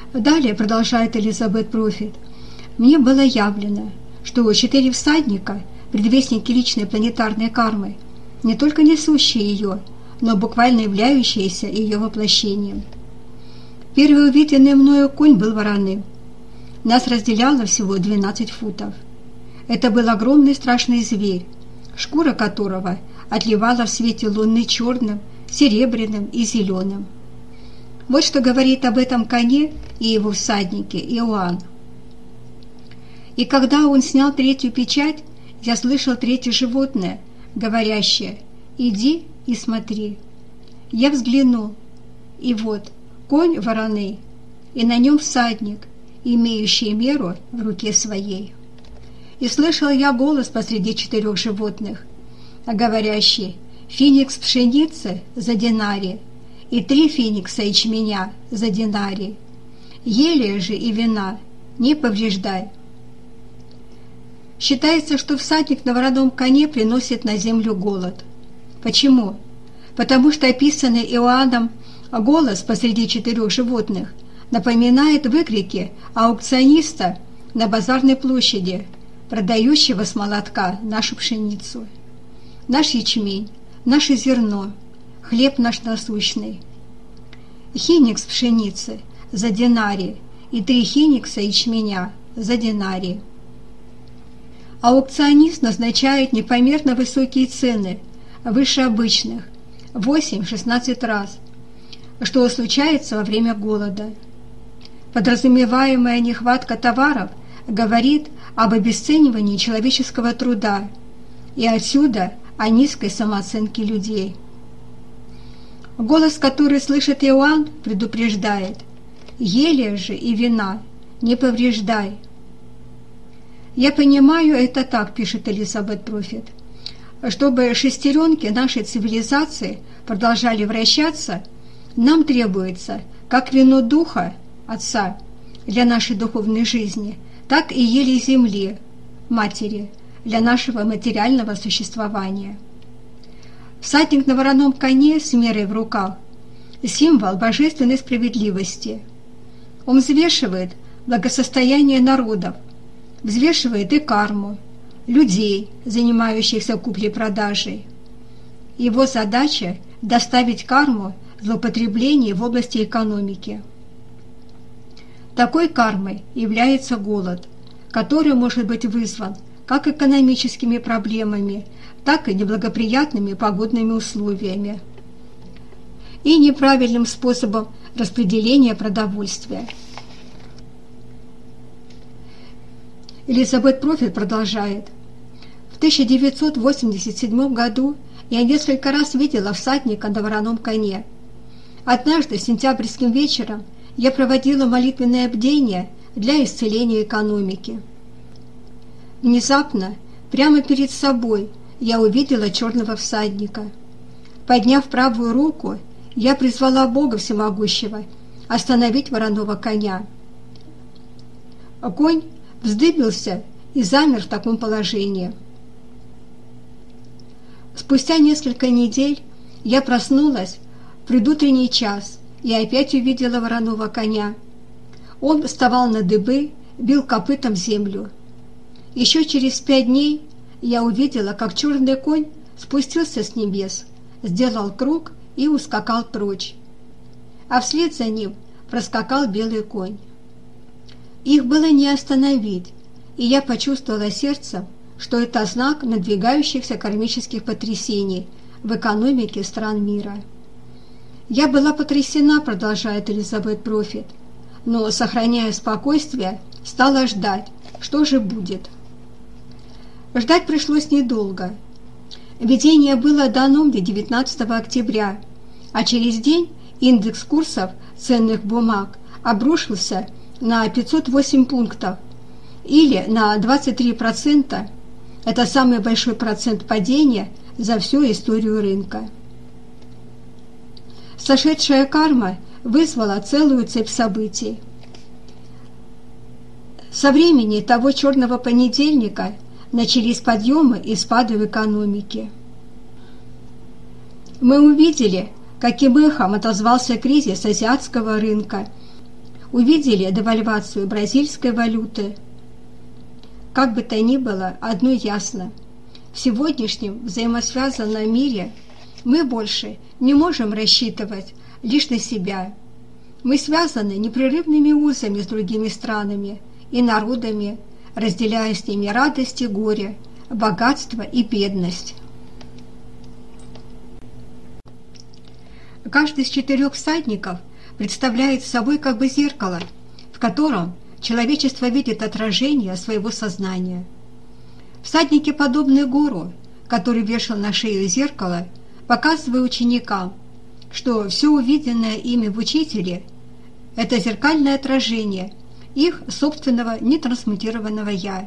Далее, продолжает Элизабет Профит, мне было явлено, что 4 всадника, предвестники личной планетарной кармы, не только несущие ее, но буквально являющиеся ее воплощением. Первый увиденный мною конь был вороным. Нас разделяло всего 12 футов. Это был огромный страшный зверь, шкура которого отливала в свете луны черным, серебряным и зеленым. Вот что говорит об этом коне и его всаднике Иоанн. «И когда он снял 3-ю печать, я слышал 3-е животное, говорящее: иди и смотри. Я взглянул, и вот конь вороный, и на нем всадник, имеющий меру в руке своей. И слышал я голос посреди 4 животных, говорящий: феникс пшеницы за динарий, и 3 феникса ячменя за динарий. Елия же и вина не повреждай». Считается, что всадник на вороном коне приносит на землю голод. Почему? Потому что описанный Иоанном голос посреди 4 животных напоминает выкрики аукциониста на базарной площади, продающего с молотка нашу пшеницу. Наш ячмень, наше зерно, хлеб наш насущный. Феникс пшеницы за динарий и 3 феникса ячменя за динарий. Аукционист назначает непомерно высокие цены, выше обычных, 8-16 раз, что случается во время голода. Подразумеваемая нехватка товаров говорит об обесценивании человеческого труда и отсюда о низкой самооценке людей. Голос, который слышит Иоанн, предупреждает: елия же и вина не повреждай. «Я понимаю это так», — пишет Элизабет Профит, «чтобы шестеренки нашей цивилизации продолжали вращаться, нам требуется как вино Духа, Отца, для нашей духовной жизни, так и ели земли, Матери, для нашего материального существования». Всадник на вороном коне с мерой в руках – символ божественной справедливости. Он взвешивает благосостояние народов, взвешивает и карму, людей, занимающихся куплей-продажей. Его задача – доставить карму злоупотреблений в области экономики. Такой кармой является голод, который может быть вызван как экономическими проблемами, так и неблагоприятными погодными условиями и неправильным способом распределения продовольствия. Элизабет Профит продолжает. В 1987 году я несколько раз видела всадника на вороном коне. Однажды сентябрьским вечером я проводила молитвенное бдение для исцеления экономики. Внезапно, прямо перед собой, я увидела черного всадника. Подняв правую руку, я призвала Бога Всемогущего остановить вороного коня. Конь вздыбился и замер в таком положении. Спустя несколько недель я проснулась в предутренний час и опять увидела вороного коня. Он вставал на дыбы, бил копытом землю. Еще через 5 дней я увидела, как черный конь спустился с небес, сделал круг и ускакал прочь, а вслед за ним проскакал белый конь. Их было не остановить, и я почувствовала сердцем, что это знак надвигающихся кармических потрясений в экономике стран мира. Я была потрясена, продолжает Элизабет Профит, но, сохраняя спокойствие, стала ждать, что же будет. Ждать пришлось недолго. Видение было дано мне 19 октября, а через день индекс курсов ценных бумаг обрушился на 508 пунктов, или на 23%. Это самый большой процент падения за всю историю рынка. Сошедшая карма вызвала целую цепь событий. Со времени того черного понедельника начались подъемы и спады в экономике. Мы увидели, каким эхом отозвался кризис азиатского рынка, увидели девальвацию бразильской валюты. Как бы то ни было, одно ясно. В сегодняшнем взаимосвязанном мире мы больше не можем рассчитывать лишь на себя. Мы связаны непрерывными узами с другими странами и народами, разделяя с ними радость и горе, богатство и бедность. Каждый из 4 всадников представляет собой как бы зеркало, в котором человечество видит отражение своего сознания. Всадники подобны гуру, который вешал на шею зеркало, показывая ученикам, что все увиденное ими в учителе – это зеркальное отражение их собственного нетрансмутированного «я».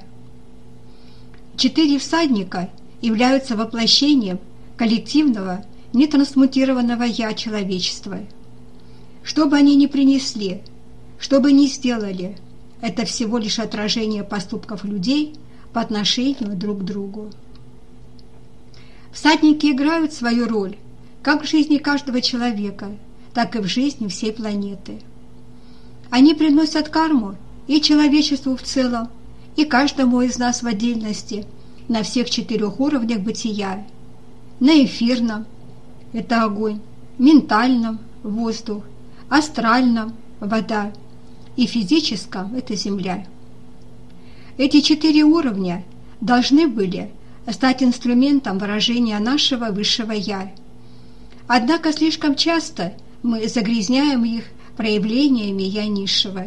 4 всадника являются воплощением коллективного нетрансмутированного «я» человечества. Что бы они ни принесли, что бы ни сделали, это всего лишь отражение поступков людей по отношению друг к другу. Всадники играют свою роль как в жизни каждого человека, так и в жизни всей планеты. Они приносят карму и человечеству в целом, и каждому из нас в отдельности на всех 4 уровнях бытия: на эфирном – это огонь, ментальном – воздух, астральном – вода и физическом – это земля. Эти 4 уровня должны были стать инструментом выражения нашего высшего «я». Однако слишком часто мы загрязняем их проявлениями «я» низшего.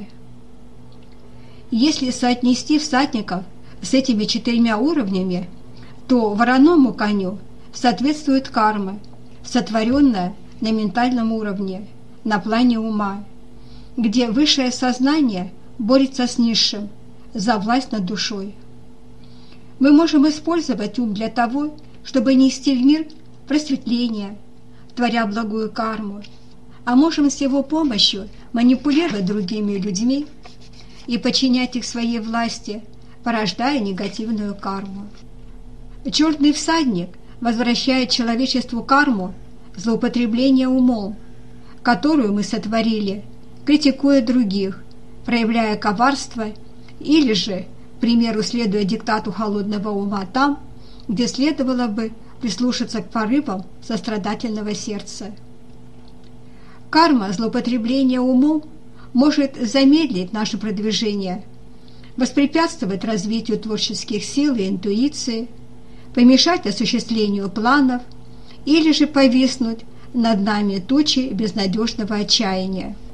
Если соотнести всадников с этими 4 уровнями, то вороному коню соответствует карма, сотворенная на ментальном уровне, на плане ума, где высшее сознание борется с низшим за власть над душой. Мы можем использовать ум для того, чтобы нести в мир просветление, творя благую карму, а можем с его помощью манипулировать другими людьми и подчинять их своей власти, порождая негативную карму. Черный всадник возвращает человечеству карму злоупотребления умом, которую мы сотворили, критикуя других, проявляя коварство или же, к примеру, следуя диктату холодного ума там, где следовало бы прислушаться к порывам сострадательного сердца. Карма злоупотребления умом может замедлить наше продвижение, воспрепятствовать развитию творческих сил и интуиции, помешать осуществлению планов или же повиснуть над нами тучи безнадежного отчаяния.